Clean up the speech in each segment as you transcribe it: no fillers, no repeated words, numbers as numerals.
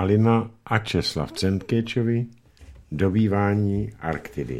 Halina a Česlav Cendkéčovi, Dobývání Arktidy.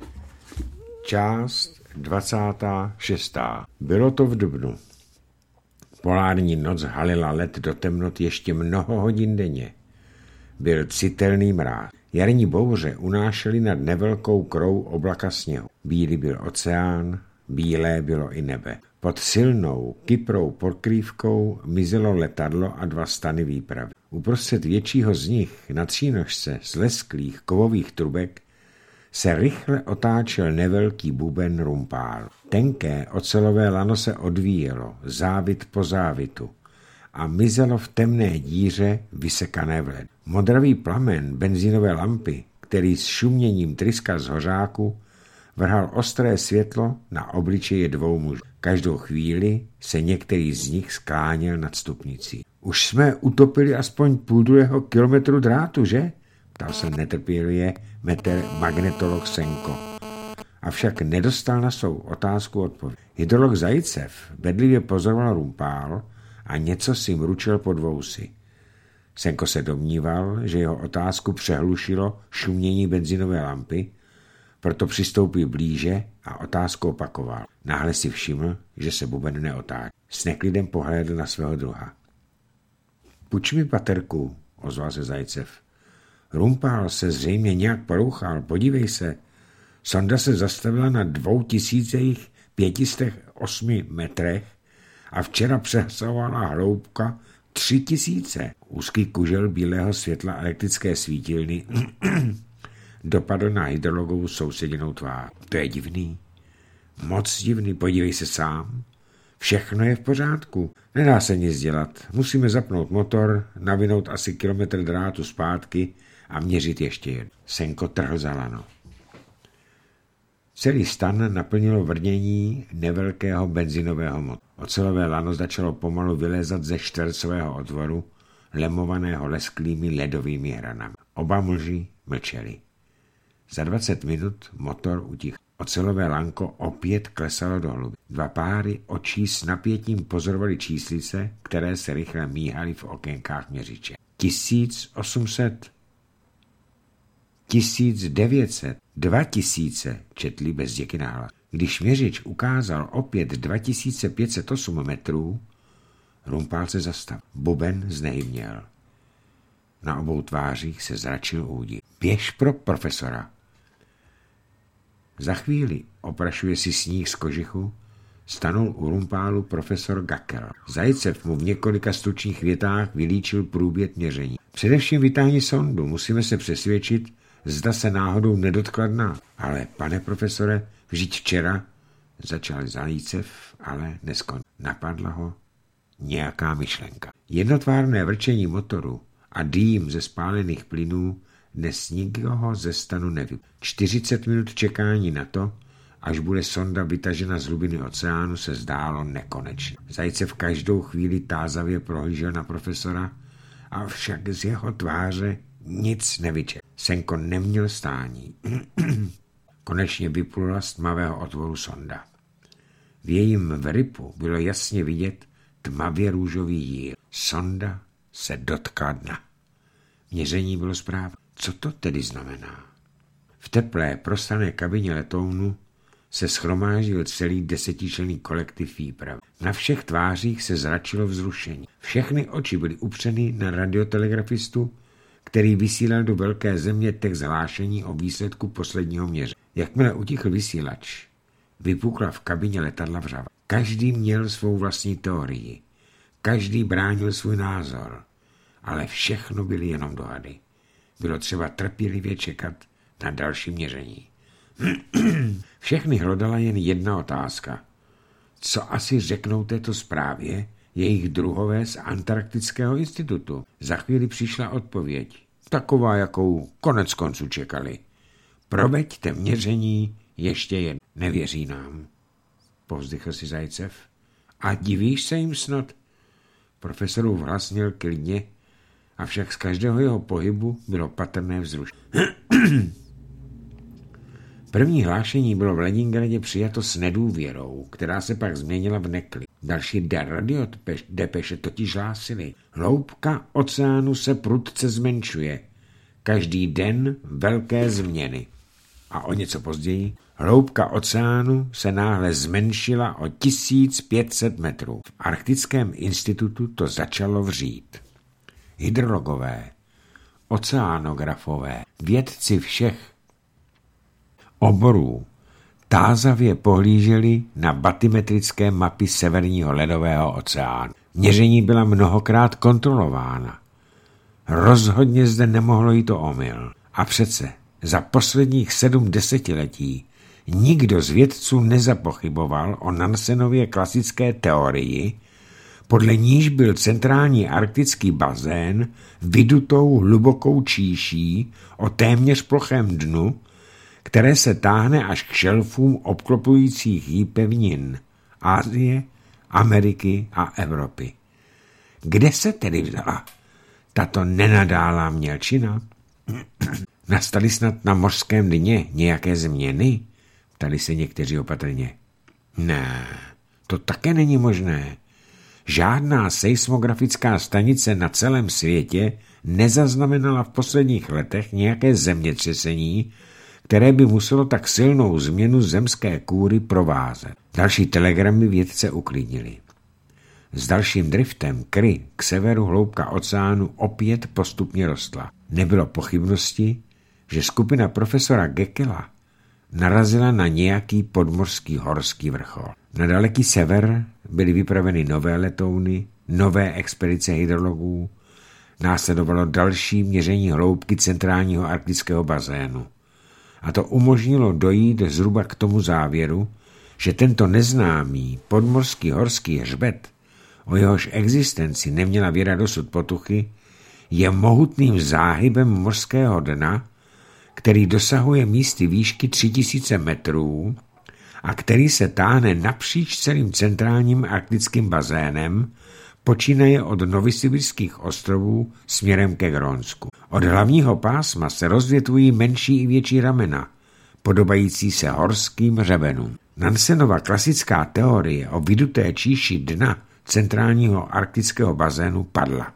Část 26. Bylo to v dubnu. Polární noc halila led do temnot ještě mnoho hodin denně. Byl citelný mráz. Jarní bouře unášely nad nevelkou krou oblaka sněhu. Bílý byl oceán, bílé bylo i nebe. Pod silnou, kyprou pokrývkou mizelo letadlo a 2 stany výpravy. Uprostřed většího z nich, na třínožce z lesklých kovových trubek, se rychle otáčel nevelký buben rumpál. Tenké ocelové lano se odvíjelo, závit po závitu, a mizelo v temné díře vysekané v ledu. Modravý plamen benzínové lampy, který s šuměním tryskal z hořáku, vrhal ostré světlo na obličeje 2 mužů. Každou chvíli se některý z nich skláněl nad stupnicí. Už jsme utopili aspoň 0,5 kilometru drátu, že? Ptal se netrpělivě magnetolog Senko. Avšak nedostal na svou otázku odpověď. Hydrolog Zajcev bedlivě pozoroval rumpál a něco si mručel pod vousy. Senko se domníval, že jeho otázku přehlušilo šumění benzinové lampy, proto přistoupil blíže a otázku opakoval. Náhle si všiml, že se buben neotáčí. S neklidem pohlédl na svého druha. Puč mi paterku, ozval se Zajcev. Rumpál se zřejmě nějak porouchal, podívej se. Sonda se zastavila na 2508 metrech a včera přesahovala hloubka 3000. Úzký kužel bílého světla elektrické svítilny dopadl na hydrologovou sousedinou tvář. To je divný. Moc divný, podívej se sám. Všechno je v pořádku. Nedá se nic dělat. Musíme zapnout motor, navinout asi kilometr drátu zpátky a měřit ještě jedno. Senko trhl za lano. Celý stan naplnilo vrnění nevelkého benzinového motoru. Ocelové lano začalo pomalu vylézat ze čtvercového otvoru, lemovaného lesklými ledovými hranami. Oba muži mlčeli. Za 20 minut motor utichl. Ocelové lanko opět klesalo do hluby. 2 páry očí s napětím pozorovali číslice, které se rychle míhaly v okénkách měřiče. 1800, 1900, 2000, četli bezděky nahlas. Když měřič ukázal opět 2508 metrů, rumpál se zastavil. Buben znehybněl. Na obou tvářích se zračil údiv. Běž pro profesora. Za chvíli, oprašuje si sníh z kožichu, stanul u rumpálu profesor Gackel. Zajcev mu v několika stručných větách vylíčil průběh měření. Především vytáhni sondu, musíme se přesvědčit, zda se náhodou nedotkla dna. Ale, pane profesore, vždyť včera, začal Zajcev, ale neskončil. Napadla ho nějaká myšlenka. Jednotvárné vrčení motoru a dým ze spálených plynů dnes nikoho ze stanu nevypadl. 40 minut čekání na to, až bude sonda vytažena z hlubiny oceánu, se zdálo nekonečně. Zajcev každou chvíli tázavě prohlížel na profesora, avšak z jeho tváře nic nevyčetl. Senko neměl stání. Konečně vyplula z tmavého otvoru sonda. V jejím vrypu bylo jasně vidět tmavě růžový jíl. Sonda se dotkla dna. Měření bylo správné. Co to tedy znamená? V teplé, prostrané kabině letounu se shromáždil celý 10členný kolektiv výpravy. Na všech tvářích se zračilo vzrušení. Všechny oči byly upřeny na radiotelegrafistu, který vysílal do velké země text hlášení o výsledku posledního měření. Jakmile utichl vysílač, vypukla v kabině letadla vřava. Každý měl svou vlastní teorii. Každý bránil svůj názor. Ale všechno byly jenom dohady. Bylo třeba trpělivě čekat na další měření. Všechny hlodala jen jedna otázka. Co asi řeknou této zprávě jejich druhové z Antarktického institutu? Za chvíli přišla odpověď. Taková, jakou konec konců čekali. Proveďte měření ještě jen. Nevěří nám, povzdychl si Zajcev. A divíš se jim snad? Profesorův hlas měl klidně, avšak z každého jeho pohybu bylo patrné vzrušení. První hlášení bylo v Leningradě přijato s nedůvěrou, která se pak změnila v neklid. Další radiodepeše totiž hlásily: hloubka oceánu se prudce zmenšuje. Každý den velké změny. A o něco později hloubka oceánu se náhle zmenšila o 1500 metrů. V Arktickém institutu to začalo vřít. Hydrologové, oceánografové, vědci všech oborů tázavě pohlíželi na batimetrické mapy Severního ledového oceánu. Měření byla mnohokrát kontrolována. Rozhodně zde nemohlo jít o omyl. A přece za posledních 7 desetiletí nikdo z vědců nezapochyboval o Nansenově klasické teorii, podle níž byl centrální arktický bazén vydutou hlubokou číší o téměř plochém dnu, které se táhne až k šelfům obklopujících jí pevnin Asie, Ameriky a Evropy. Kde se tedy vzala tato nenadálá mělčina? Nastaly snad na mořském dně nějaké změny? Ptali se někteří opatrně. Ne, to také není možné. Žádná seismografická stanice na celém světě nezaznamenala v posledních letech nějaké zemětřesení, které by muselo tak silnou změnu zemské kůry provázet. Další telegramy vědce uklidnili. S dalším driftem Kry k severu hloubka oceánu opět postupně rostla. Nebylo pochybnosti, že skupina profesora Gekela narazila na nějaký podmořský horský vrchol. Na daleký sever byly vypraveny nové letouny, nové expedice hydrologů, následovalo další měření hloubky centrálního arktického bazénu. A to umožnilo dojít zhruba k tomu závěru, že tento neznámý podmořský horský hřbet, o jehož existenci neměla věda dosud potuchy, je mohutným záhybem mořského dna, který dosahuje místy výšky 3000 metrů a který se táhne napříč celým centrálním arktickým bazénem, počínaje od Novosibirských ostrovů směrem ke Grónsku. Od hlavního pásma se rozvětvují menší i větší ramena, podobající se horským hřebenům. Nansenova klasická teorie o vyduté číši dna centrálního arktického bazénu padla.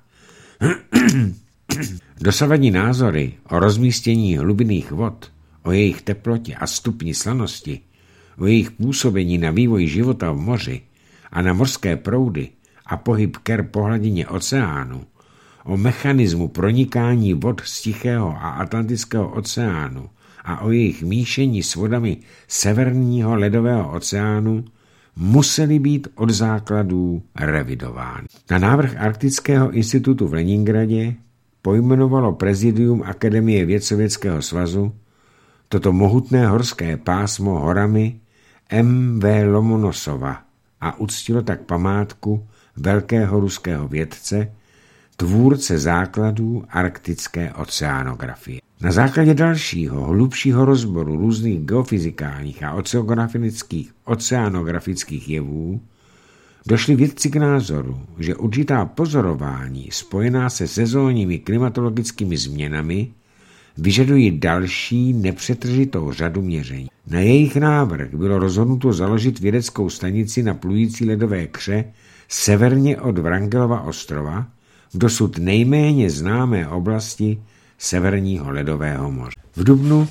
Dosavadní názory o rozmístění hlubinných vod, o jejich teplotě a stupni slanosti, o jejich působení na vývoj života v moři a na mořské proudy a pohyb ker po hladině oceánu, o mechanismu pronikání vod z Tichého a Atlantického oceánu a o jejich míšení s vodami Severního ledového oceánu musely být od základů revidovány. Na návrh Arktického institutu v Leningradě pojmenovalo prezidium Akademie věd Sovětského svazu toto mohutné horské pásmo horami M.V. Lomonosova a uctilo tak památku velkého ruského vědce, tvůrce základů arktické oceánografie. Na základě dalšího, hlubšího rozboru různých geofyzikálních a oceanografických jevů došli vědci k názoru, že určitá pozorování spojená se sezónními klimatologickými změnami vyžadují další nepřetržitou řadu měření. Na jejich návrh bylo rozhodnuto založit vědeckou stanici na plující ledové kře severně od Wrangelova ostrova v dosud nejméně známé oblasti Severního ledového moře. V dubnu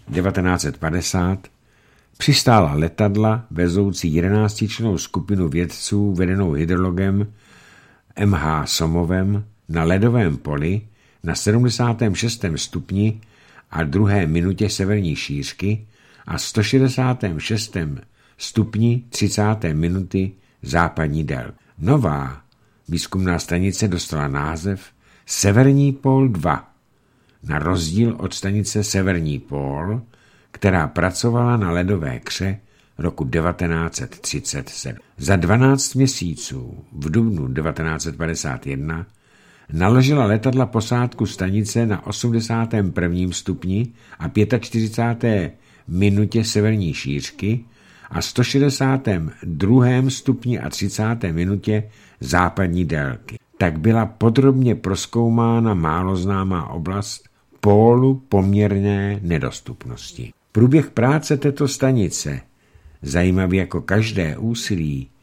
1950 přistála letadla vezoucí 11člennou skupinu vědců vedenou hydrologem M.H. Somovem na ledovém poli na 76. stupni a 2. minutě severní šířky a 166. stupni 30. minuty západní délky. Nová výzkumná stanice dostala název Severní pól 2, na rozdíl od stanice Severní pól, která pracovala na ledové kře roku 1937. Za 12 měsíců v dubnu 1951 naložila letadla posádku stanice na 81. stupni a 45. minutě severní šířky a 162. stupni a 30. minutě západní délky. Tak byla podrobně prozkoumána málo známá oblast pólu poměrné nedostupnosti. Průběh práce této stanice, zajímavý jako každé úsilí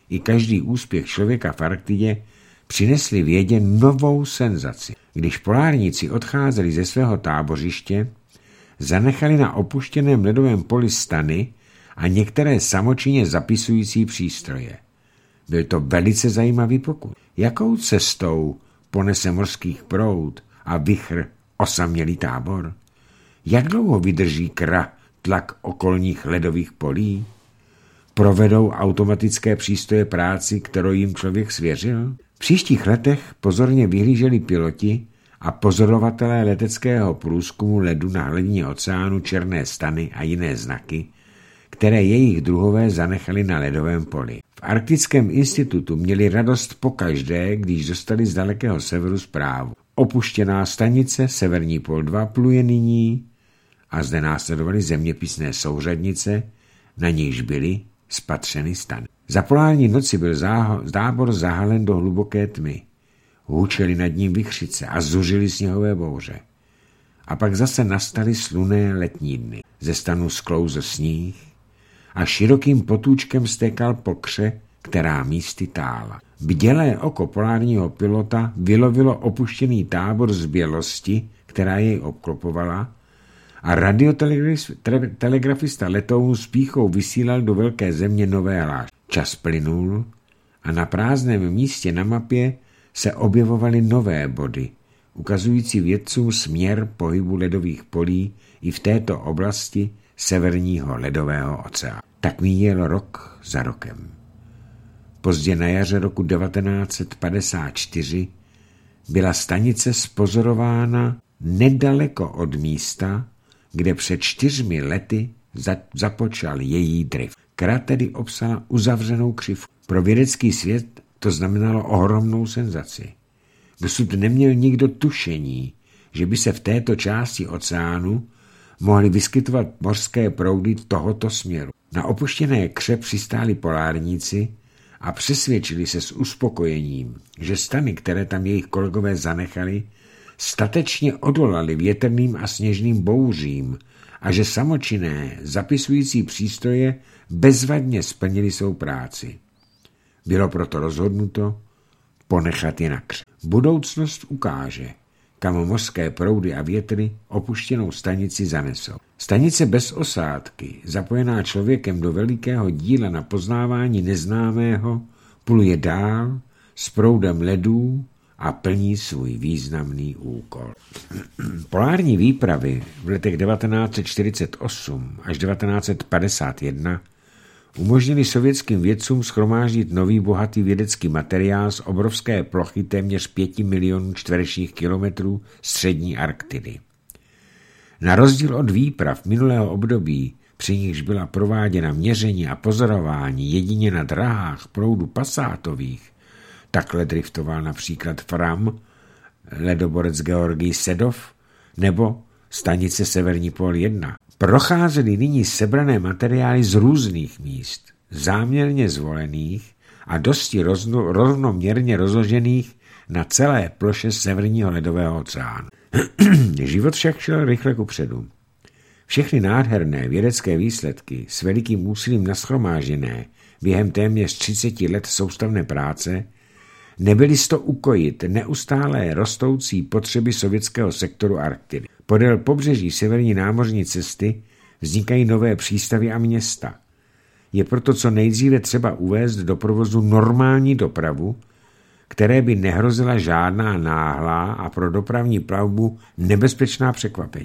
i každý úspěch člověka v Arktidě přinesli vědě novou senzaci. Když polárníci odcházeli ze svého tábořiště, zanechali na opuštěném ledovém poli stany a některé samočinně zapisující přístroje. Byl to velice zajímavý pokus. Jakou cestou ponese morských proud a vichr osamělý tábor? Jak dlouho vydrží tlak okolních ledových polí? Provedou automatické přístroje práci, kterou jim člověk svěřil? V příštích letech pozorně vyhlíželi piloti a pozorovatelé leteckého průzkumu ledu na hladině oceánu černé stany a jiné znaky, které jejich druhové zanechali na ledovém poli. V Arktickém institutu měli radost pokaždé, když dostali z dalekého severu zprávu. Opuštěná stanice Severní pol 2 pluje nyní a zde následovaly zeměpisné souřadnice, na nichž byly spatřeny stany. Za polární noci byl tábor zahalen do hluboké tmy. Hučely nad ním vichřice a zuřily sněhové bouře. A pak zase nastaly slunné letní dny. Ze stanu sklouzl sníh a širokým potůčkem stékal po kře, která místy tála. Bdělé oko polárního pilota vylovilo opuštěný tábor z bělosti, která jej obklopovala, a radiotelegrafista letounu s pýchou vysílal do velké země nové hlášky. Čas plynul a na prázdném místě na mapě se objevovaly nové body, ukazující vědcům směr pohybu ledových polí i v této oblasti severního ledového oceánu. Tak míjel rok za rokem. Pozdě na jaře roku 1954 byla stanice spozorována nedaleko od místa, kde před 4 lety započal její drift. Kra tedy obsala uzavřenou křivku. Pro vědecký svět to znamenalo ohromnou senzaci. Dosud neměl nikdo tušení, že by se v této části oceánu mohly vyskytovat mořské proudy tohoto směru. Na opuštěné kře přistáli polárníci a přesvědčili se s uspokojením, že stany, které tam jejich kolegové zanechali, statečně odolali větrným a sněžným bouřím a že samočinné zapisující přístroje bezvadně splnili svou práci. Bylo proto rozhodnuto ponechat je na kře. Budoucnost ukáže, kam mořské proudy a větry opuštěnou stanici zanesou. Stanice bez osádky, zapojená člověkem do velikého díla na poznávání neznámého, pluje dál s proudem ledů a plní svůj významný úkol. Polární výpravy v letech 1948 až 1951 umožnili sovětským vědcům shromáždit nový bohatý vědecký materiál z obrovské plochy téměř 5 milionů čtverečních kilometrů střední Arktidy. Na rozdíl od výprav minulého období, při nichž byla prováděna měření a pozorování jedině na drahách proudu pasátových, takhle driftoval například Fram, ledoborec Georgij Sedov nebo stanice Severní pol 1. Procházely nyní sebrané materiály z různých míst, záměrně zvolených a dosti rovnoměrně rozložených na celé ploše severního ledového oceánu. Život však šel rychle kupředu. Všechny nádherné vědecké výsledky s velikým úsilím nashromážené během téměř 30 let soustavné práce nebyly s to ukojit neustálé rostoucí potřeby sovětského sektoru Arktidy. Podél pobřeží severní námořní cesty vznikají nové přístavy a města. Je proto co nejdříve třeba uvést do provozu normální dopravu, které by nehrozila žádná náhlá a pro dopravní plavbu nebezpečná překvapení.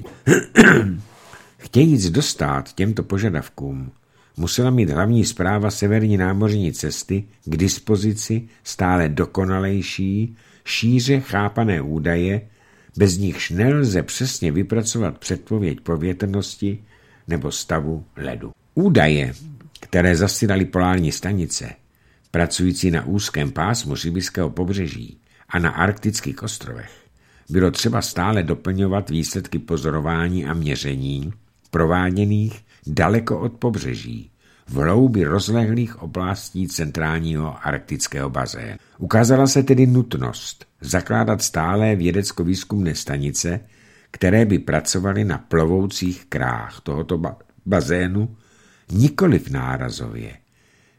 Chtějíc dostát těmto požadavkům, musela mít hlavní správa severní námořní cesty k dispozici stále dokonalejší, šíře chápané údaje, bez nichž nelze přesně vypracovat předpověď povětrnosti nebo stavu ledu. Údaje, které zasílaly polární stanice, pracující na úzkém pásmu sibiřského pobřeží a na arktických ostrovech, bylo třeba stále doplňovat výsledky pozorování a měření prováděných daleko od pobřeží, v hloubi rozlehlých oblastí centrálního arktického bazénu. Ukázala se tedy nutnost zakládat stálé vědecko-výzkumné stanice, které by pracovaly na plovoucích krách tohoto bazénu, nikoliv nárazově,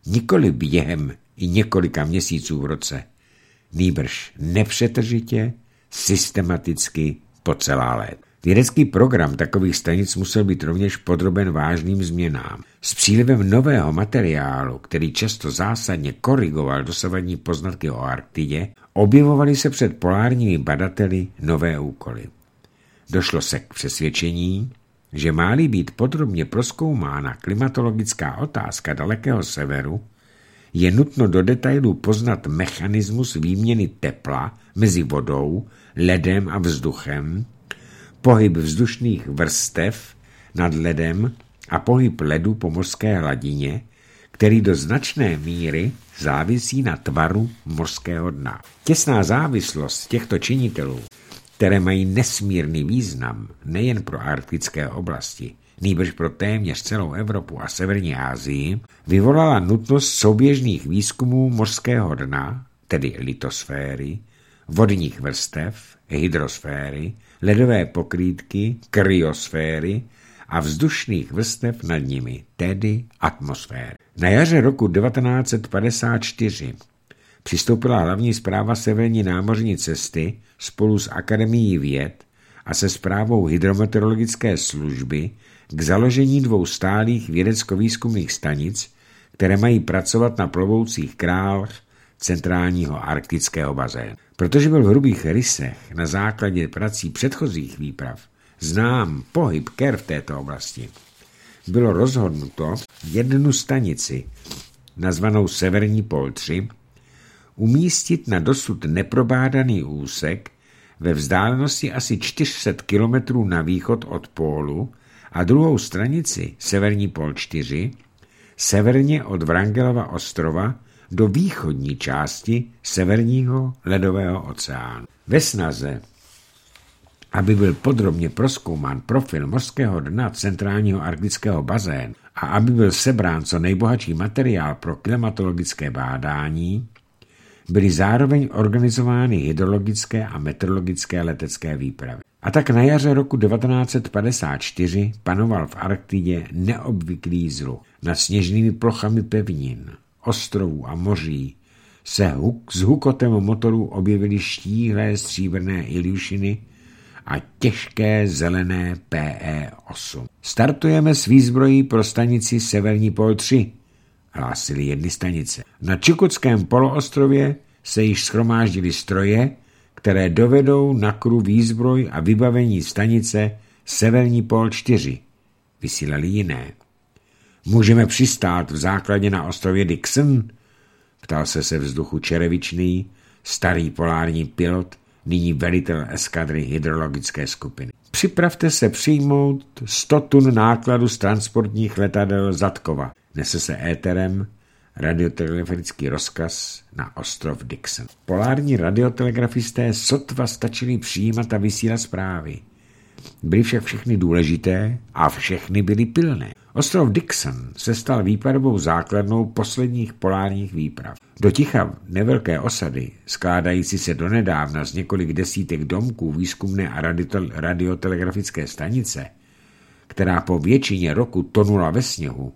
Nikoli během i několika měsíců v roce, nýbrž nepřetržitě, systematicky po celá léta. Vědecký program takových stanic musel být rovněž podroben vážným změnám. S přílivem nového materiálu, který často zásadně korigoval dosavadní poznatky o Arktidě, objevovaly se před polárními badateli nové úkoly. Došlo se k přesvědčení, že má-li být podrobně prozkoumána klimatologická otázka dalekého severu, je nutno do detailů poznat mechanismus výměny tepla mezi vodou, ledem a vzduchem, pohyb vzdušných vrstev nad ledem a pohyb ledu po mořské hladině, který do značné míry závisí na tvaru mořského dna. Těsná závislost těchto činitelů, které mají nesmírný význam nejen pro arktické oblasti, nýbrž pro téměř celou Evropu a severní Asii, vyvolala nutnost souběžných výzkumů mořského dna, tedy litosféry, vodních vrstev, hydrosféry, ledové pokrýtky, kryosféry a vzdušných vrstev nad nimi, tedy atmosféry. Na jaře roku 1954 přistoupila hlavní správa Severní námořní cesty spolu s Akademií věd a se správou hydrometeorologické služby k založení 2 stálých vědecko-výzkumných stanic, které mají pracovat na plovoucích králech centrálního arktického bazénu. Protože byl v hrubých rysech na základě prací předchozích výprav znám pohyb ker v této oblasti, bylo rozhodnuto jednu stanici, nazvanou Severní pól 3, umístit na dosud neprobádaný úsek ve vzdálenosti asi 400 kilometrů na východ od pólu a druhou stanici Severní pól 4 severně od Wrangelova ostrova do východní části Severního ledového oceánu. Ve snaze, aby byl podrobně prozkoumán profil mořského dna centrálního arktického bazénu a aby byl sebrán co nejbohatší materiál pro klimatologické bádání, byly zároveň organizovány hydrologické a meteorologické letecké výpravy. A tak na jaře roku 1954 panoval v Arktidě neobvyklý vzruch. Nad sněžnými plochami pevnin, ostrovů a moří se s hukotem motorů objevily štíhlé stříbrné Iljušiny a těžké zelené PE-8. Startujeme s výzbrojí pro stanici Severní pól 3, hlásily jedny stanice. Na Čukotském poloostrově se již shromáždily stroje, které dovedou na kru výzbroj a vybavení stanice Severní pól 4, vysílali jiné. Můžeme přistát v základě na ostrově Dixon? Ptal se vzduchu čerevičný, starý polární pilot, nyní velitel eskadry hydrologické skupiny. Připravte se přijmout 100 tun nákladu z transportních letadel Zatkova. Nese se éterem radiotelegrafický rozkaz na ostrov Dixon. Polární radiotelegrafisté sotva stačili přijímat a vysílat zprávy. Byly však všechny důležité a všechny byly pilné. Ostrov Dixon se stal výpadovou základnou posledních polárních výprav. Do ticha nevelké osady, skládající se donedávna z několik desítek domků výzkumné a radiotelegrafické stanice, která po většině roku tonula ve sněhu,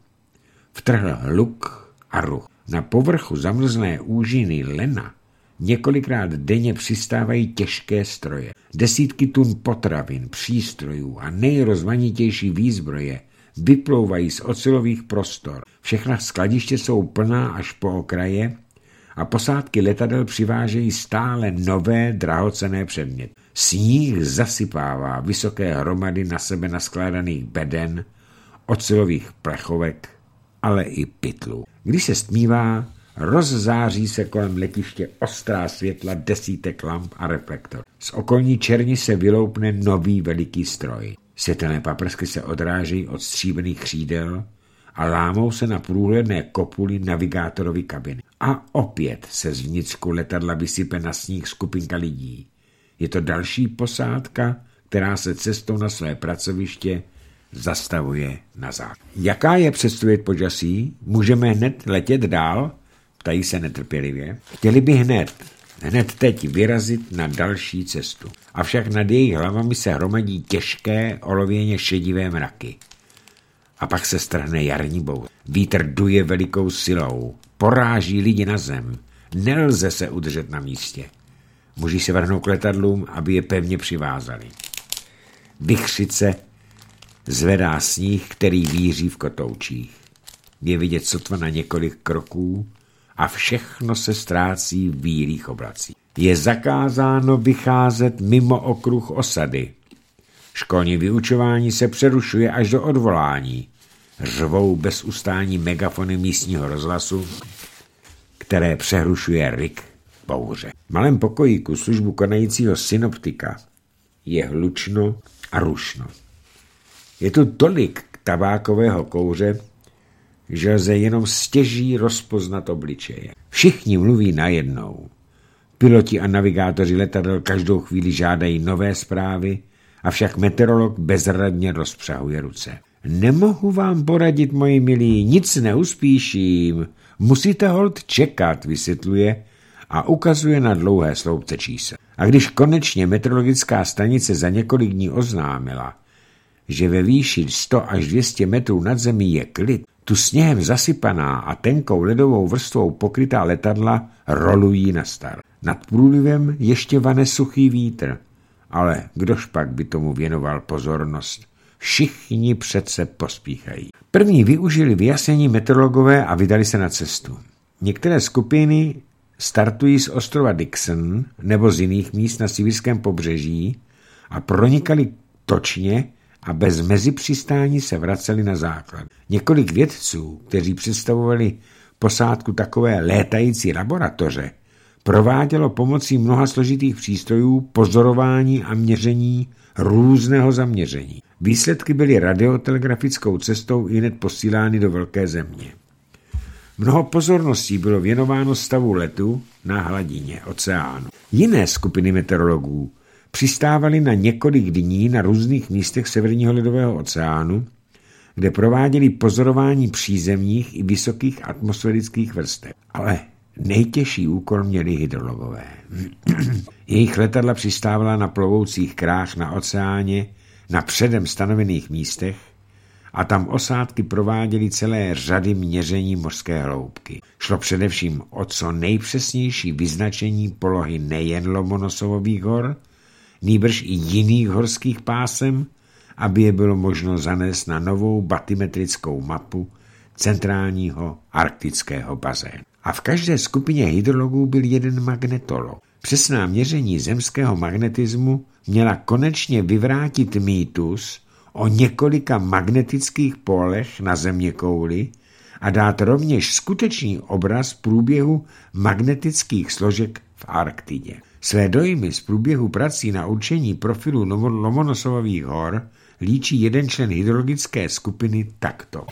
vtrhl hluk a ruch. Na povrchu zamrzlé úžiny lena několikrát denně přistávají těžké stroje. Desítky tun potravin, přístrojů a nejrozmanitější výzbroje vyplouvají z ocelových prostor. Všechna skladiště jsou plná až po okraje a posádky letadel přivážejí stále nové drahocenné předměty. Sníh zasypává vysoké hromady na sebe naskládaných beden, ocelových plechovek, ale i pytlů. Když se stmívá, rozzáří se kolem letiště ostrá světla desítek lamp a reflektor. Z okolní černi se vyloupne nový veliký stroj. Světelné paprsky se odrážejí od stříbrných křídel a lámou se na průhledné kopuly navigátorovy kabiny. A opět se z vnitřku letadla vysype na sníh skupinka lidí. Je to další posádka, která se cestou na své pracoviště zastavuje na záchod. Jaká je předpověď počasí? Můžeme hned letět dál? Ptají se netrpělivě. Chtěli by hned teď vyrazit na další cestu. Avšak nad jejich hlavami se hromadí těžké olověně šedivé mraky. A pak se strhne jarní bouře. Vítr duje velikou silou, poráží lidi na zem. Nelze se udržet na místě. Muži se vrhnou k letadlům, aby je pevně přivázali. Vichřice zvedá sníh, který víří v kotoučích. Je vidět sotva na několik kroků a všechno se ztrácí v bílých oblacích. Je zakázáno vycházet mimo okruh osady. Školní vyučování se přerušuje až do odvolání. Řvou bez ustání megafony místního rozhlasu, které přehrušuje ryk bouře. V malém pokojíku službu konajícího synoptika je hlučno a rušno. Je tu tolik tabákového kouře, že lze jenom stěží rozpoznat obličeje. Všichni mluví najednou. Piloti a navigátoři letadel každou chvíli žádají nové zprávy, avšak meteorolog bezradně rozpřahuje ruce. Nemohu vám poradit, moji milí, nic neuspíším. Musíte holt čekat, vysvětluje a ukazuje na dlouhé sloupce čísel. A když konečně meteorologická stanice za několik dní oznámila, že ve výši 100 až 200 metrů nad zemí je klid, tu sněhem zasypaná a tenkou ledovou vrstvou pokrytá letadla rolují na start. Nad průlivem ještě vane suchý vítr, ale kdož pak by tomu věnoval pozornost? Všichni přece pospíchají. První využili vyjasnění meteorologové a vydali se na cestu. Některé skupiny startují z ostrova Dixon nebo z jiných míst na sibirském pobřeží a pronikali točně a bez mezipřistání se vraceli na základ. Několik vědců, kteří představovali posádku takové létající laboratoře, provádělo pomocí mnoha složitých přístrojů pozorování a měření různého zaměření. Výsledky byly radiotelegrafickou cestou ihned posílány do velké země. Mnoho pozorností bylo věnováno stavu letu na hladině oceánu. Jiné skupiny meteorologů přistávaly na několik dní na různých místech severního ledového oceánu, kde prováděli pozorování přízemních i vysokých atmosférických vrstev. Ale nejtěžší úkol měli hydrologové. Jejich letadla přistávala na plovoucích krách na oceáně na předem stanovených místech a tam osádky prováděly celé řady měření mořské hloubky. Šlo především o co nejpřesnější vyznačení polohy nejen Lomonosovových hor, nýbrž i jiných horských pásem, aby je bylo možno zanést na novou batimetrickou mapu centrálního arktického bazénu. A v každé skupině hydrologů byl jeden magnetolog. Přesná měření zemského magnetismu měla konečně vyvrátit mýtus o několika magnetických pólech na zeměkouli a dát rovněž skutečný obraz průběhu magnetických složek v Arktidě. Své dojmy z průběhu prací na určení profilu Lomonosovových hor líčí jeden člen hydrologické skupiny takto.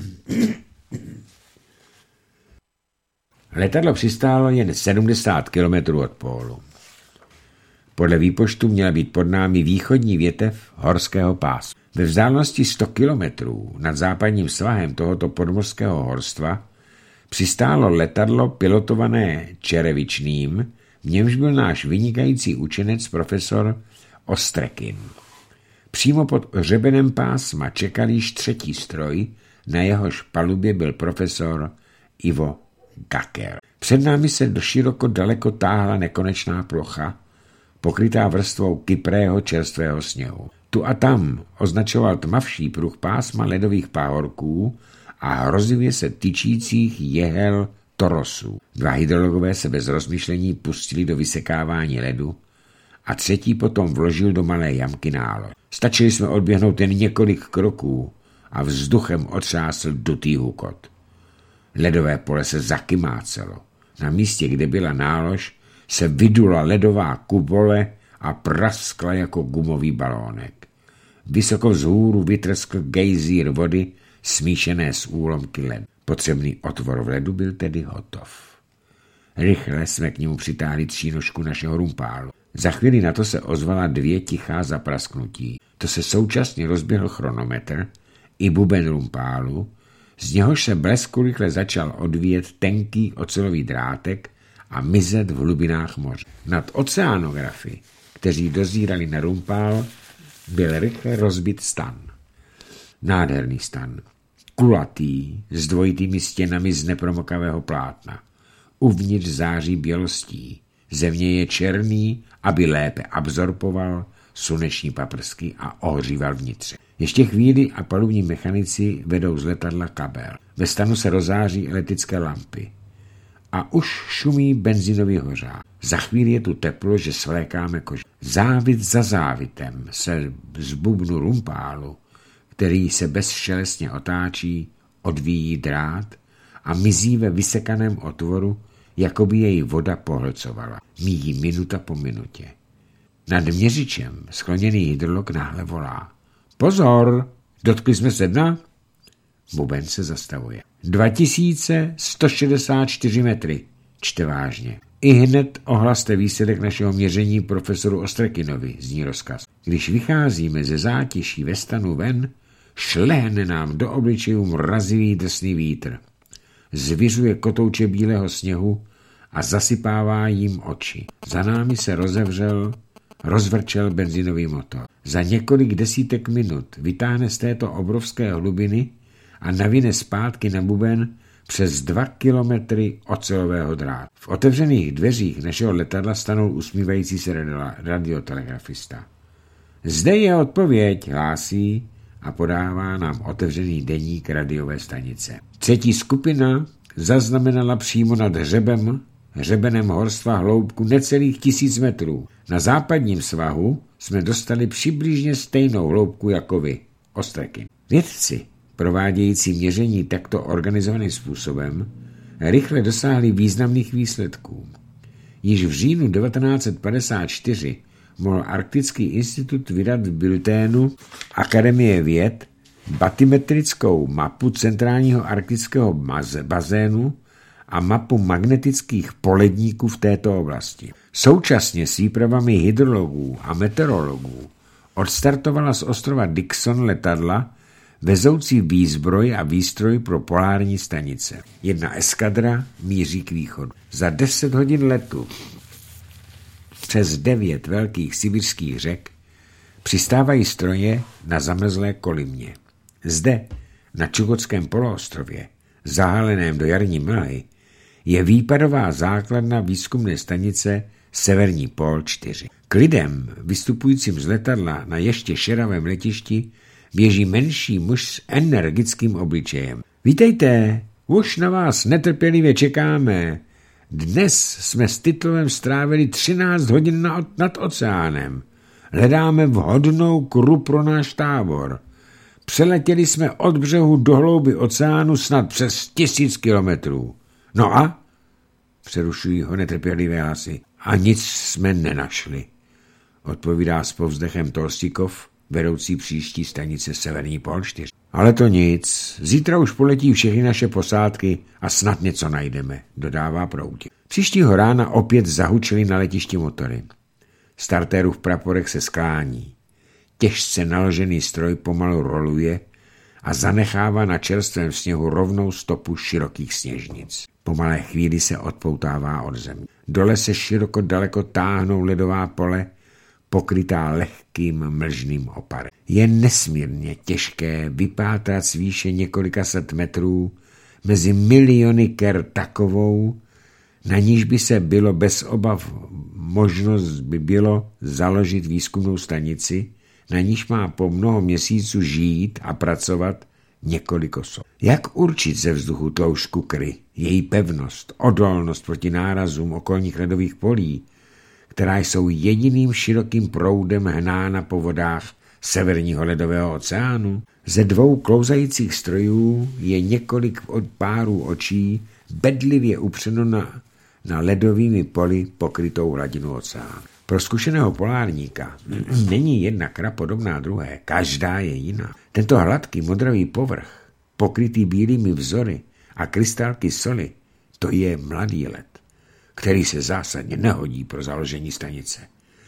Letadlo přistálo jen 70 km od pólu. Podle výpočtu měla být pod námi východní větev horského pásu. Ve vzdálenosti 100 km nad západním svahem tohoto podmořského horstva přistálo letadlo pilotované Čerevičným, v němž byl náš vynikající učenec profesor Ostrekin. Přímo pod hřebenem pásma čekal již třetí stroj, na jehož palubě byl profesor Ivo Gaker. Před námi se doširoko daleko táhla nekonečná plocha, pokrytá vrstvou kyprého čerstvého sněhu. Tu a tam označoval tmavší pruh pásma ledových pahorků a hrozivě se tyčících jehel torosů. Dva hydrologové se bez rozmyšlení pustili do vysekávání ledu a třetí potom vložil do malé jamky nálož. Stačili jsme odběhnout jen několik kroků a vzduchem otřásl dutý hukot. Ledové pole se zakymácelo. Na místě, kde byla nálož, se vydula ledová kupole a praskla jako gumový balónek. Vysoko vzhůru vytrskl gejzír vody smíšené s úlomky ledu. Potřebný otvor v ledu byl tedy hotov. Rychle jsme k němu přitáhli třínožku našeho rumpálu. Za chvíli na to se ozvala dvě tichá zaprasknutí. To se současně rozběhl chronometr i buben rumpálu, z něhož se blesku rychle začal odvíjet tenký ocelový drátek a mizet v hlubinách moře. Nad oceánografy, kteří dozírali na rumpál, byl rychle rozbit stan. Nádherný stan. kulatý, s dvojitými stěnami z nepromokavého plátna. Uvnitř září bělostí, zevně je černý, aby lépe absorboval sluneční paprsky a ohříval vnitřek. Ještě chvíli a palubní mechanici vedou z letadla kabel. Ve stanu se rozáří elektrické lampy. A už šumí benzínový hořák. Za chvíli je tu teplo, že svlékáme koži. Závit za závitem se z bubnu rumpálu, který se bezšelestně otáčí, odvíjí drát a mizí ve vysekaném otvoru, jako by jej voda pohlcovala. Míjí minuta po minutě. Nad měřičem skloněný hydrolog náhle volá. Pozor, dotkli jsme se dna? Buben se zastavuje. 2164 metry, čte vážně. I hned ohlaste výsledek našeho měření profesoru Ostrekinovi, zní rozkaz. Když vycházíme ze zátiší ve stanu ven, šlehne nám do obličejů mrazivý drsný vítr. Zviřuje kotouče bílého sněhu a zasypává jim oči. Za námi se rozvrčel benzinový motor. Za několik desítek minut vytáhne z této obrovské hlubiny a navine zpátky na buben přes 2 kilometry ocelového drátu. V otevřených dveřích našeho letadla stanul usmívající se radiotelegrafista. Zde je odpověď, hlásí a podává nám otevřený deník radiové stanice. Třetí skupina zaznamenala přímo nad hřebenem horstva hloubku necelých 1000 metrů. Na západním svahu jsme dostali přibližně stejnou hloubku jako vy, Ostrekin. Vědci, provádějící měření takto organizovaným způsobem, rychle dosáhli významných výsledků. Již v říjnu 1954 mohl Arktický institut vydat v bulleténu Akademie věd batimetrickou mapu centrálního arktického bazénu a mapu magnetických poledníků v této oblasti. Současně s výpravami hydrologů a meteorologů odstartovala z ostrova Dixon letadla vezoucí výzbroj a výstroj pro polární stanice. Jedna eskadra míří k východu. Za 10 hodin letu přes 9 velkých sibirských řek přistávají stroje na zamrzlé Kolimě. Zde, na Čukotském poloostrově, zahaleném do jarní mlhy, je výpadová základna výzkumné stanice Severní pól 4. K lidem, vystupujícím z letadla na ještě šeravém letišti, běží menší muž s energickým obličejem. Vítejte, už na vás netrpělivě čekáme. Dnes jsme s titulem strávili 13 hodin nad oceánem. Hledáme vhodnou kru pro náš tábor. Přeletěli jsme od břehu do hlouby oceánu snad přes 1000 kilometrů. No a? Přerušují ho netrpělivé hlasy. A nic jsme nenašli, odpovídá s povzdechem Tolstikov, vedoucí příští stanice Severní pól 4. Ale to nic, zítra už poletí všechny naše posádky a snad něco najdeme, dodává Proutě. Příštího rána opět zahučely na letišti motory. Startérův praporek se sklání. Těžce naložený stroj pomalu roluje a zanechává na čerstvém sněhu rovnou stopu širokých sněžnic. Po malé chvíli se odpoutává od země. Dole se široko daleko táhnou ledová pole, pokrytá lehkým mlžným oparem. Je nesmírně těžké vypátrat z výše několika set metrů mezi miliony ker takovou, na níž by se bylo bez obav možnost by bylo založit výzkumnou stanici, na níž má po mnoho měsíců žít a pracovat několik osob. Jak určit ze vzduchu tloušťku kry, její pevnost, odolnost proti nárazům okolních ledových polí, která jsou jediným širokým proudem hnána po vodách Severního ledového oceánu? Ze 2 klouzajících strojů je několik párů očí bedlivě upřeno na ledovými poli pokrytou hladinu oceánu. Pro zkušeného polárníka není jedna kra podobná druhé, každá je jiná. Tento hladký modravý povrch, pokrytý bílými vzory a krystalky soli, to je mladý led, který se zásadně nehodí pro založení stanice.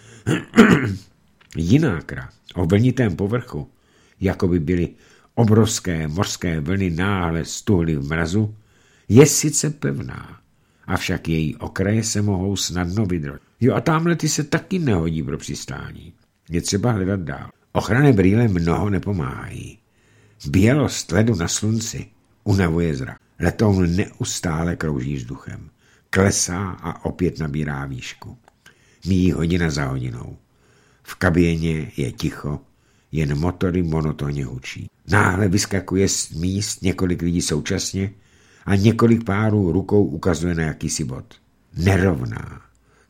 Jiná kra o vlnitém povrchu, jako by byly obrovské mořské vlny náhle stuhly v mrazu, je sice pevná, avšak její okraje se mohou snadno vydrot. Jo a tamhle ty se taky nehodí pro přistání. Je třeba hledat dál. Ochranné brýle mnoho nepomáhají. Bělost ledu na slunci unavuje zrak. Letoun neustále krouží vzduchem. Klesá a opět nabírá výšku. Míjí hodina za hodinou. V kabině je ticho, jen motory monotónně hučí. Náhle vyskakuje z míst několik lidí současně a několik párů rukou ukazuje na jakýsi bod. Nerovná,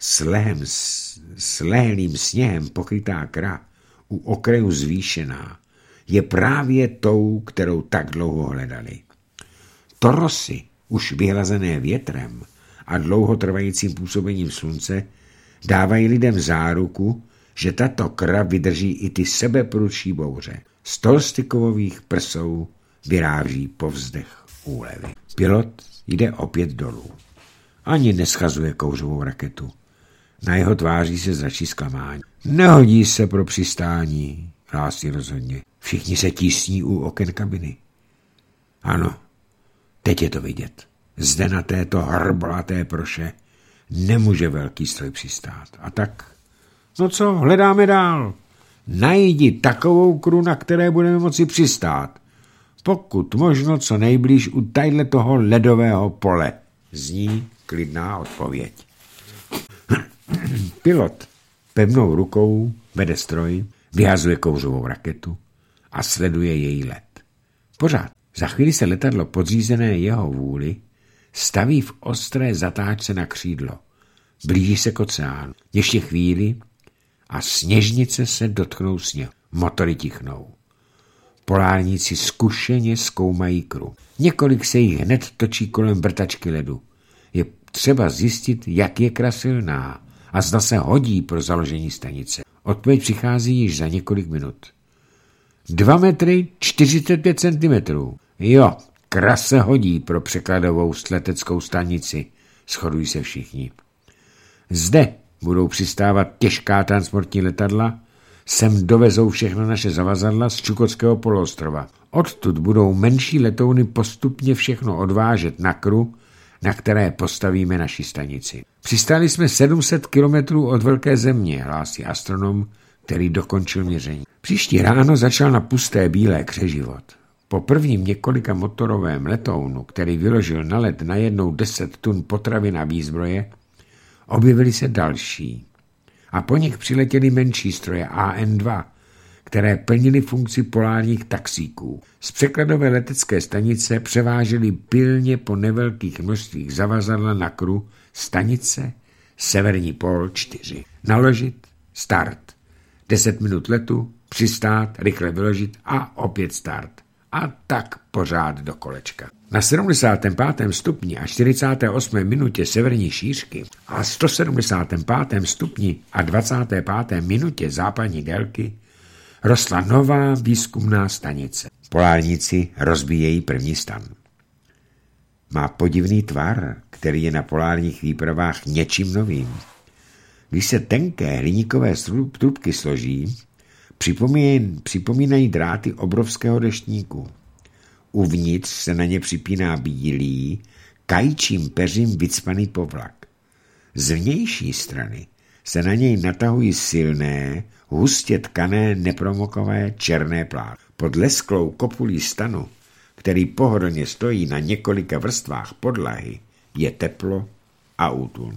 slehlým sněhem pokrytá kra, u okraju zvýšená, je právě tou, kterou tak dlouho hledali. Torosy, už vyhlazené větrem a dlouhotrvajícím působením slunce, dávají lidem záruku, že tato kra vydrží i ty sebeprudší bouře. Z tolstykovových prsou vyráží povzdech úlevy. Pilot jde opět dolů. Ani neschazuje kouřovou raketu. Na jeho tváří se zračí zklamání. Nehodí se pro přistání, hlásí rozhodně. Všichni se tísní u oken kabiny. Ano, teď je to vidět. Zde na této hrblaté proše nemůže velký stroj přistát. A tak, no co, hledáme dál. Najdi takovou kru, na které budeme moci přistát. Pokud možno co nejblíž u toho ledového pole. Zní klidná odpověď. Pilot pevnou rukou vede stroj, vyhazuje kouřovou raketu a sleduje její let. Pořád. Za chvíli se letadlo podřízené jeho vůli staví v ostré zatáčce na křídlo. Blíží se k oceánu. Ještě chvíli a sněžnice se dotknou sněhu. Motory tichnou. Polárníci zkušeně zkoumají kru. Několik se jich hned točí kolem vrtačky ledu. Je třeba zjistit, jak je kra silná a zda se hodí pro založení stanice. Odpověď přichází již za několik minut. 2 metry 45 centimetrů. Jo, kra se hodí pro překladovou leteckou stanici, shodují se všichni. Zde budou přistávat těžká transportní letadla, sem dovezou všechno naše zavazadla z Čukotského poloostrova. Odtud budou menší letouny postupně všechno odvážet na kru, na které postavíme naši stanici. Přistáli jsme 700 kilometrů od velké země, hlásí astronom, který dokončil měření. Příští ráno začal na pusté bílé kře život. Po prvním několika motorovém letounu, který vyložil na let najednou 10 tun potravin a výzbroje, objevily se další. A po nich přiletěly menší stroje AN-2, které plnily funkci polárních taxíků. Z překladové letecké stanice převážely pilně po nevelkých množstvích zavazadla na kru stanice Severní pól 4. Naložit, start. 10 minut letu, přistát, rychle vyložit a opět start. A tak pořád do kolečka. Na 75. stupni a 48. minutě severní šířky a 175. stupni a 25. minutě západní délky rostla nová výzkumná stanice. Polárníci rozbíjejí první stan. Má podivný tvar, který je na polárních výpravách něčím novým. Když se tenké hliníkové trubky složí, připomínají dráty obrovského deštníku. Uvnitř se na ně připíná bílý, kajčím peřím vycpaný povlak. Z vnější strany se na něj natahují silné, hustě tkané, nepromokové černé plátno. Pod lesklou kopulí stanu, který pohodlně stojí na několika vrstvách podlahy, je teplo a útulno.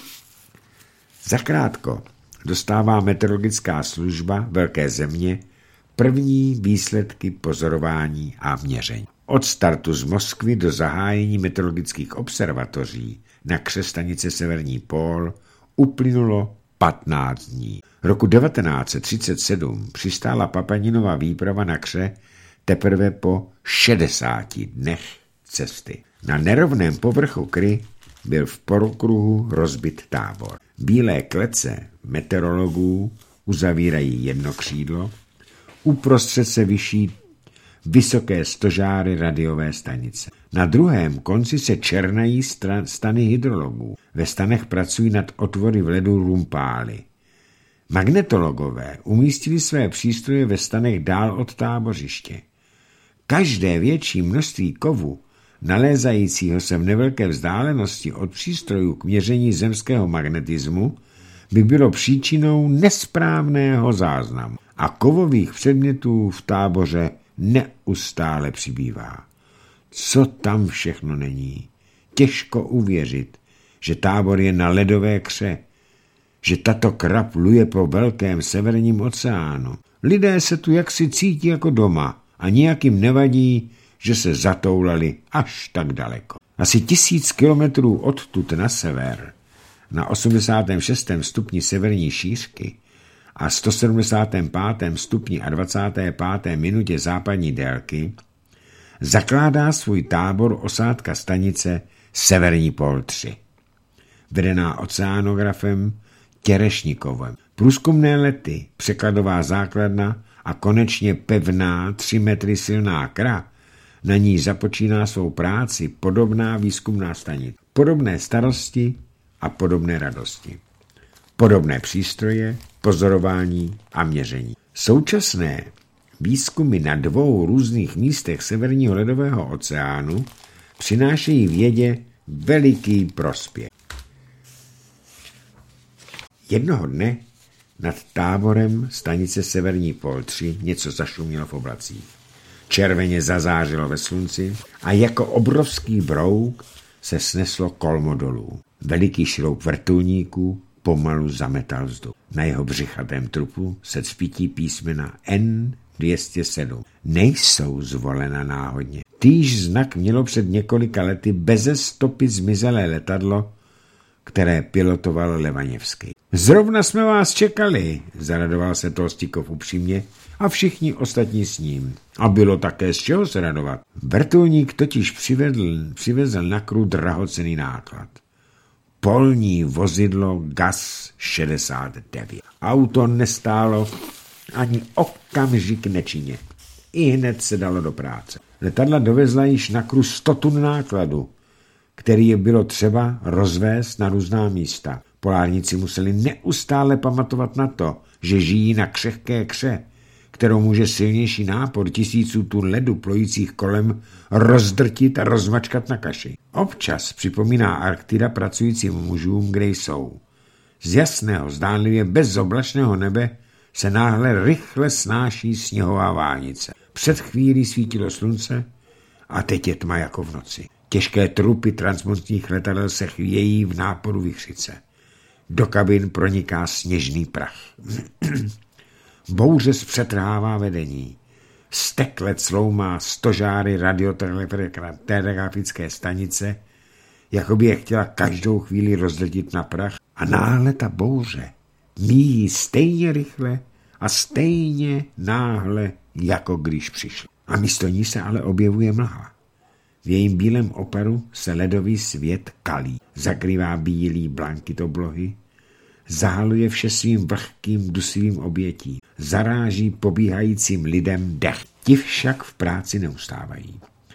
Zakrátko dostává meteorologická služba Velké země první výsledky pozorování a měření. Od startu z Moskvy do zahájení meteorologických observatoří na kře stanice Severní pól uplynulo 15 dní. Roku 1937 přistála Papaninova výprava na kře teprve po 60 dnech cesty. Na nerovném povrchu kry byl v polokruhu rozbit tábor. Bílé klece meteorologů uzavírají jedno křídlo, uprostřed se vyší vysoké stožáry radiové stanice. Na druhém konci se černají stany hydrologů. Ve stanech pracují nad otvory v ledu rumpály. Magnetologové umístili své přístroje ve stanech dál od tábořiště. Každé větší množství kovu, nalézajícího se v nevelké vzdálenosti od přístrojů k měření zemského magnetismu, by bylo příčinou nesprávného záznamu a kovových předmětů v táboře neustále přibývá. Co tam všechno není? Těžko uvěřit, že Tábor je na ledové kře, že tato kra pluje po velkém severním oceánu. Lidé se tu jaksi cítí jako doma a nijak jim nevadí, že se zatoulali až tak daleko. Asi 1000 kilometrů odtud na sever, na 86. stupni severní šířky a 175. stupni a 25. minutě západní délky, zakládá svůj tábor osádka stanice Severní pól 3, vedená oceánografem Těrešnikovem. Průzkumné lety, překladová základna a konečně pevná 3 metry silná kra, na ní započíná svou práci podobná výzkumná stanice. Podobné starosti a podobné radosti. Podobné přístroje, pozorování a měření. Současné výzkumy na 2 různých místech severního ledového oceánu přinášejí vědě veliký prospěch. Jednoho dne nad táborem stanice Severní pól 3 něco zašumělo v oblacích. Červeně zazářilo ve slunci a jako obrovský brouk se sneslo kolmo dolů. Veliký šroub vrtulníků pomalu zametal vzduch. Na jeho břichatém trupu se cpítí písmena N207. Nejsou zvolena náhodně. Týž znak mělo před několika lety beze stopy zmizelé letadlo, které pilotoval Levaněvský. Zrovna jsme vás čekali, zaradoval se Tolstikov upřímně a všichni ostatní s ním. A bylo také z čeho se radovat. Vrtulník totiž přivezl na kru drahocenný náklad. Polní vozidlo GAS-69. Auto nestálo ani okamžik nečinně. I hned se dalo do práce. Letadla dovezla již na kru 100 tun nákladu, který je bylo třeba rozvést na různá místa. Polárníci museli neustále pamatovat na to, že žijí na křehké kře, kterou může silnější nápor 1000 tun ledu plojících kolem rozdrtit a rozmačkat na kaši. Občas připomíná Arktida pracujícím mužům, kde jsou. Z jasného, zdánlivě bezoblačného nebe se náhle rychle snáší sněhová vánice. Před chvílí svítilo slunce a teď je tma jako v noci. Těžké trupy transmontních letadel se chvějí v náporu vichřice. Do kabin proniká sněžný prach. Bouře zpřetrhává vedení. Stekle cloumá stožáry radiotelegrafické stanice, jako by je chtěla každou chvíli rozdrtit na prach. A náhle ta bouře míjí stejně rychle a stejně náhle, jako když přišla. A místo ní se ale objevuje mlha. V jejím bílém oparu se ledový svět kalí, zakrývá bílý blankit oblohy, zahaluje vše svým vlhkým dusivým obětím, zaráží pobíhajícím lidem dech. Ti však v práci neustávají.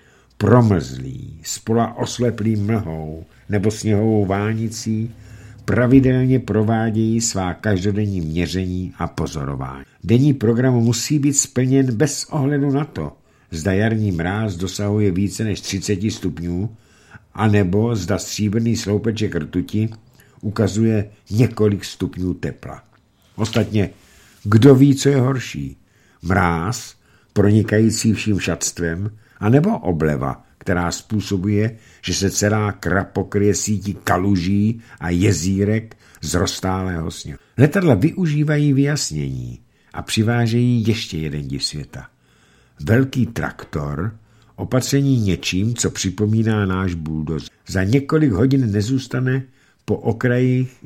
Promrzlí, spola osleplý mlhou nebo sněhovou vánicí, pravidelně provádějí svá každodenní měření a pozorování. Denní program musí být splněn bez ohledu na to, zda jarní mráz dosahuje více než 30 stupňů, anebo zda stříbrný sloupeček rtuti ukazuje několik stupňů tepla. Ostatně, kdo ví, co je horší? Mráz, pronikající vším šatstvem, anebo obleva, která způsobuje, že se celá kra pokryje sítí kaluží a jezírek z roztálého sněhu. Letadla využívají vyjasnění a přivážejí ještě jeden div světa. Velký traktor, opatření něčím, co připomíná náš buldozer. Za několik hodin nezůstane po okrajích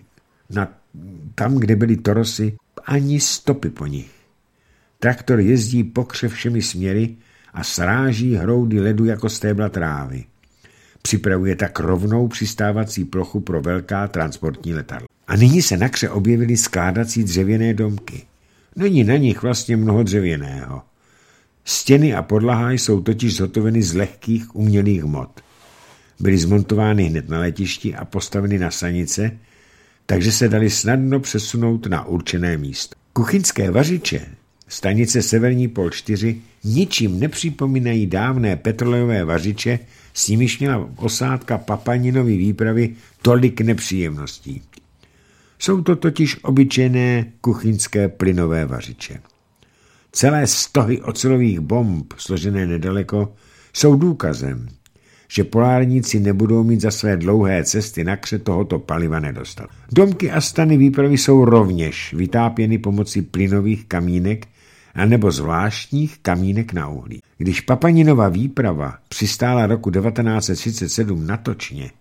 tam, kde byly torosy, ani stopy po nich. Traktor jezdí po kře všemi směry a sráží hroudy ledu jako stébla trávy. Připravuje tak rovnou přistávací plochu pro velká transportní letadla. A nyní se na kře objevily skládací dřevěné domky. Není na nich vlastně mnoho dřevěného. Stěny a podlaha jsou totiž zhotoveny z lehkých umělých hmot. Byly zmontovány hned na letišti a postaveny na sanice, takže se dali snadno přesunout na určené místo. Kuchyňské vařiče stanice Severní pól 4 ničím nepřipomínají dávné petrolejové vařiče, s nimiž měla osádka Papaninovy výpravy tolik nepříjemností. Jsou to totiž obyčejné kuchyňské plynové vařiče. Celé stohy ocelových bomb, složené nedaleko, jsou důkazem, že polárníci nebudou mít za své dlouhé cesty na kře tohoto paliva nedostat. Domky a stany výpravy jsou rovněž vytápěny pomocí plynových kamínek anebo zvláštních kamínek na uhlí. Když Papaninova výprava přistála roku 1937 na Točně,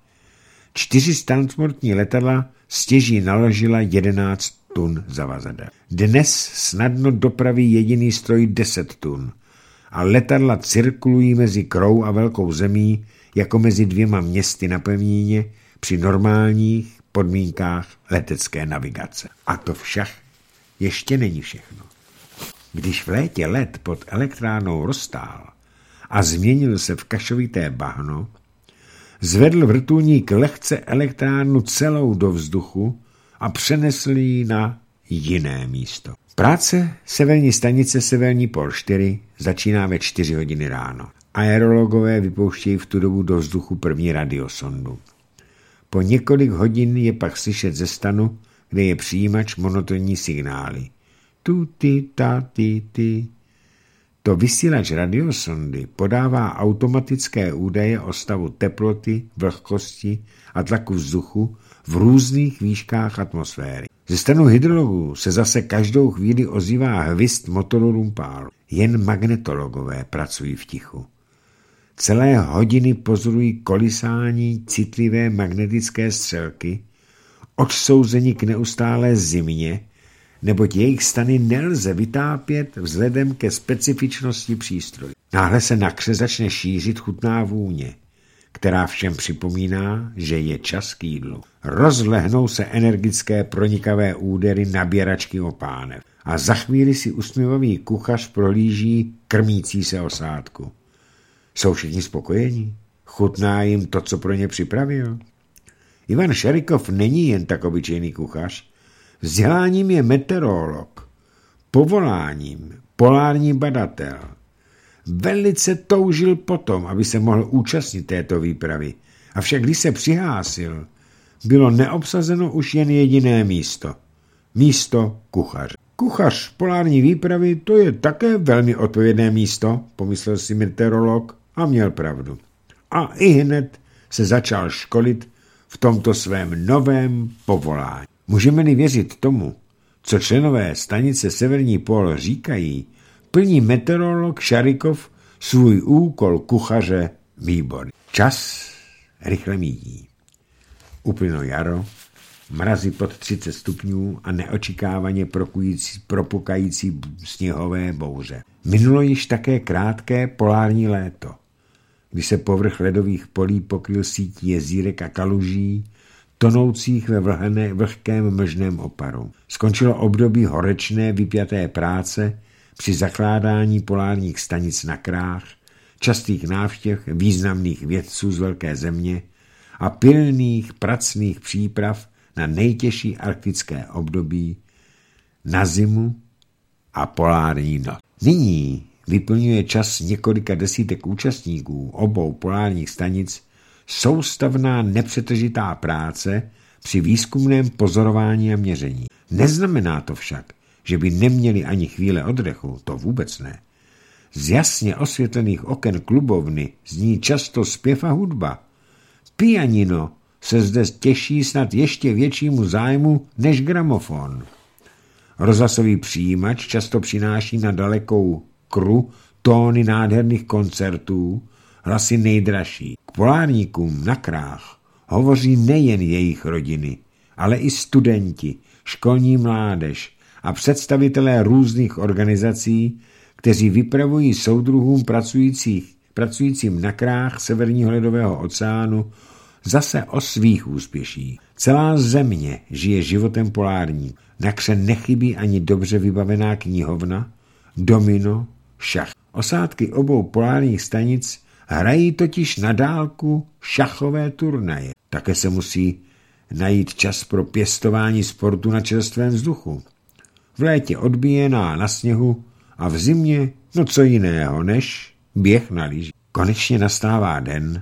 4 transportní letadla stěží naložila 11 tun zavazadel. Dnes snadno dopraví jediný stroj 10 tun a letadla cirkulují mezi Krou a Velkou Zemí jako mezi 2 městy na pevnině při normálních podmínkách letecké navigace. A to však ještě není všechno. Když v létě led pod elektrárnou roztál a změnil se v kašovité bahno, zvedl vrtulník lehce elektrárnu celou do vzduchu a přenesl ji na jiné místo. Práce severní stanice Severní Pol 4 začíná ve 4 hodiny ráno. Aerologové vypouštějí v tu dobu do vzduchu první radiosondu. Po několik hodin je pak slyšet ze stanu, kde je přijímač monotonní signály. Tu, ty, ta, ty. To vysílač radiosondy podává automatické údaje o stavu teploty, vlhkosti a tlaku vzduchu v různých výškách atmosféry. Ze stanu hydrologů se zase každou chvíli ozývá hvist motoru rumpálu. Jen magnetologové pracují v tichu. Celé hodiny pozorují kolísání citlivé magnetické střelky, odsouzení k neustálé zimě, neboť jejich stany nelze vytápět vzhledem ke specifičnosti přístroje. Náhle se na kře začne šířit chutná vůně, která všem připomíná, že je čas k jídlu. Rozlehnou se energické pronikavé údery nabíračky opánev a za chvíli si usměvavý kuchař prohlíží krmící se osádku. Jsou všichni spokojení? Chutná jim to, co pro ně připravil? Ivan Šarikov není jen tak obyčejný kuchař. Vzděláním je meteorolog, povoláním polární badatel. Velice toužil potom, aby se mohl účastnit této výpravy. Avšak když se přihlásil, bylo neobsazeno už jen jediné místo. Místo kuchaře. Kuchař polární výpravy, to je také velmi odpovědné místo, pomyslel si meteorolog a měl pravdu. A ihned se začal školit v tomto svém novém povolání. Můžeme-li věřit tomu, co členové stanice Severní Pol říkají, plní meteorolog Šarikov svůj úkol kuchaře výborně. Čas rychle míjí. Uplynulo jaro, mrazy pod 30 stupňů a neočekávaně propukající sněhové bouře. Minulo již také krátké polární léto, kdy se povrch ledových polí pokryl sítí jezírek a kaluží, tonoucích ve vlhkém mlžném oparu. Skončilo období horečné vypjaté práce při zakládání polárních stanic na krách, častých návštěv významných vědců z Velké země a pilných pracných příprav na nejtěžší arktické období, na zimu a polární noc. Nyní vyplňuje čas několika desítek účastníků obou polárních stanic soustavná nepřetržitá práce při výzkumném pozorování a měření. Neznamená to však, že by neměli ani chvíle oddechu, to vůbec ne. Z jasně osvětlených oken klubovny zní často zpěv a hudba. Pianino se zde těší snad ještě většímu zájmu než gramofon. Rozhlasový přijímač často přináší na dalekou Kru tóny nádherných koncertů, hlasy nejdražší. K polárníkům na krách hovoří nejen jejich rodiny, ale i studenti, školní mládež a představitelé různých organizací, kteří vypravují soudruhům pracujícím na krách Severního ledového oceánu zase o svých úspěších. Celá země žije životem polární. Na kře nechybí ani dobře vybavená knihovna, domino, šach. Osádky obou polárních stanic hrají totiž na dálku šachové turnaje. Také se musí najít čas pro pěstování sportu na čerstvém vzduchu. V létě odbíjená na sněhu a v zimě no co jiného než běh na lyži. Konečně nastává den,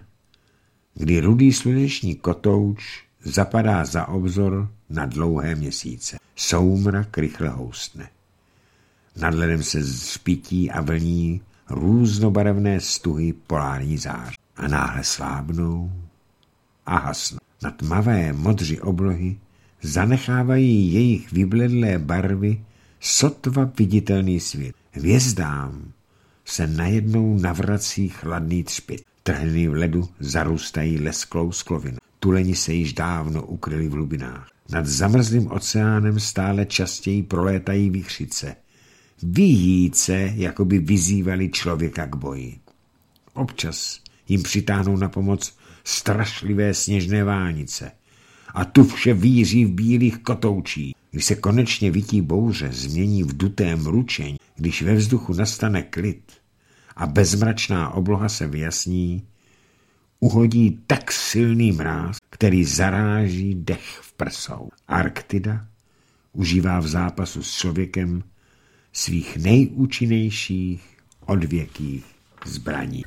kdy rudý sluneční kotouč zapadá za obzor na dlouhé měsíce. Soumrak rychle houstne. Nad ledem se špití a vlní různobarevné stuhy polární záře. A náhle slábnou a hasnou. Na tmavé modři oblohy zanechávají jejich vybledlé barvy sotva viditelný svět. Hvězdám se najednou navrací chladný třpyt. Trhliny v ledu zarůstají lesklou sklovinou. Tuleni se již dávno ukryli v hlubinách. Nad zamrzlým oceánem stále častěji prolétají vichřice. Vyjíce, jako by vyzývali člověka k boji. Občas jim přitáhnou na pomoc strašlivé sněžné vánice. A tu vše víří v bílých kotoučích. Když se konečně vytí bouře změní v duté mručeň, když ve vzduchu nastane klid a bezmračná obloha se vyjasní, uhodí tak silný mráz, který zaráží dech v prsou. Arktida užívá v zápasu s člověkem svých nejúčinnějších odvěkých zbraní.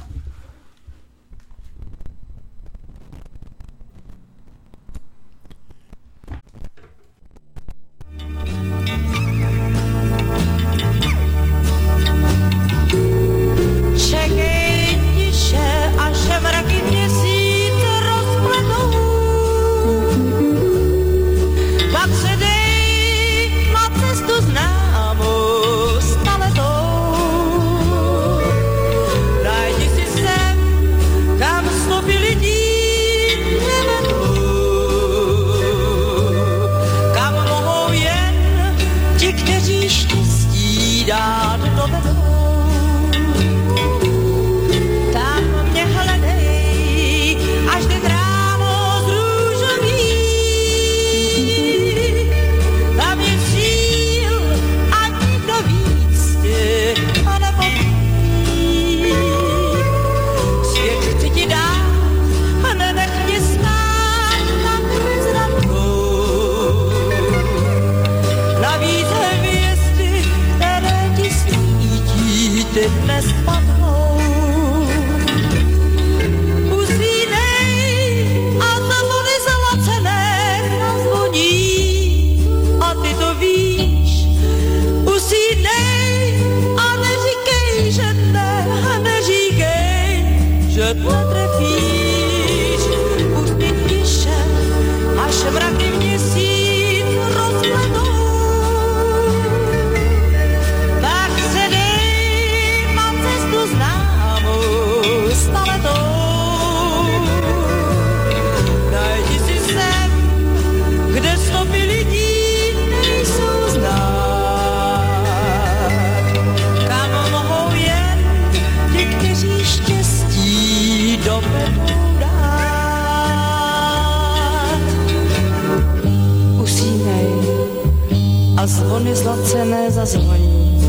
A zvony zlacené zazvoní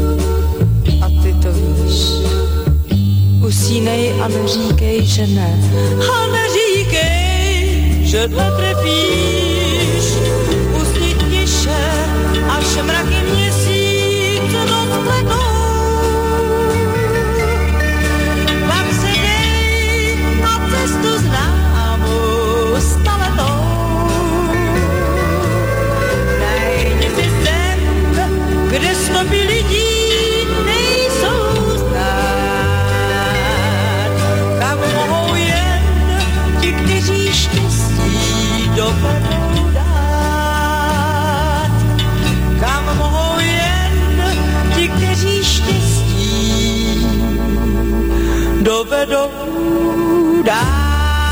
a ty to víš. Usínej a neříkej, že ne. A neříkej, že netrpíš. Usni tiše, až mraky měsíc rozpletou. Pak se dej na cestu známou staletou. Kde stopy lidí nejsou znát, kam mohou jen ti, kteří štěstí dovedou dát. Kam mohou jen ti, kteří štěstí dovedou dát.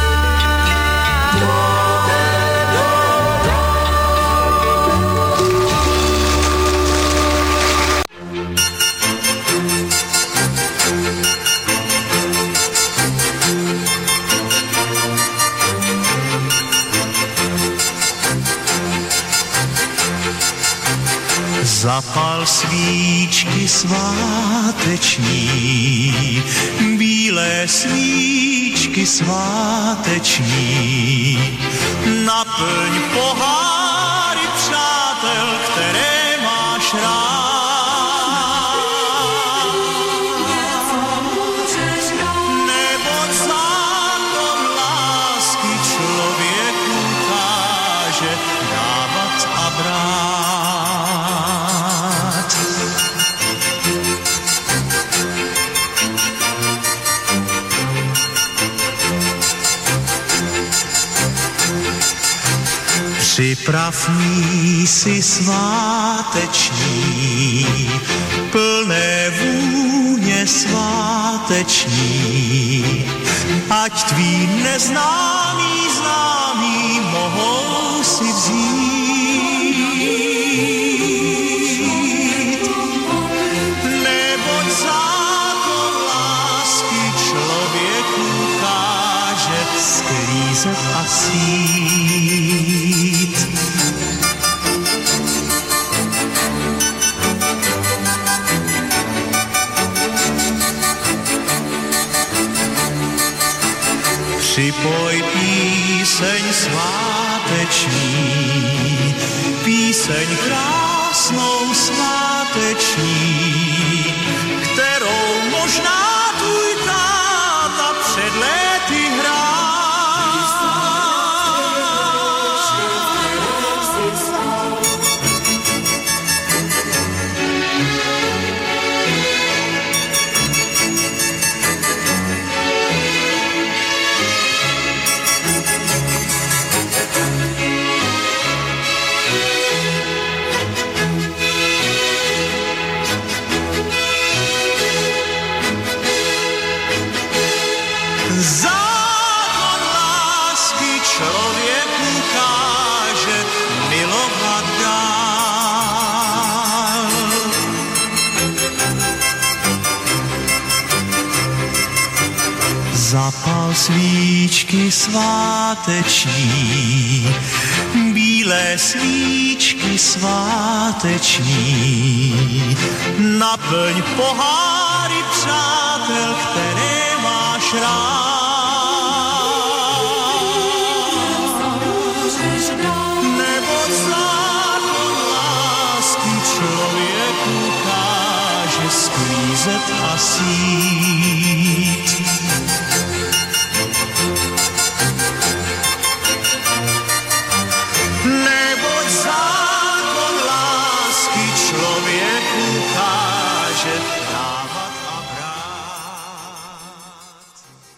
Zapal svíčky sváteční, bílé svíčky sváteční. Naplň poháry přátel, které máš rád. Neboť zákon lásky člověku káže dávat a brát. Připrav mísi sváteční, plné vůně sváteční, ať tví neznámí známí mohou si vzít. Neboť zákon lásky člověku káže sklízet a sít. Připoj píseň sváteční, píseň krásnou sváteční, kterou možná tvůj táta před léty hrál. Zákon lásky člověku káže milovat dál. Zapal svíčky sváteční, bílé svíčky sváteční, naplň poháry přátel, které máš rád. Neboť zákon lásky člověku káže sklízet a sít.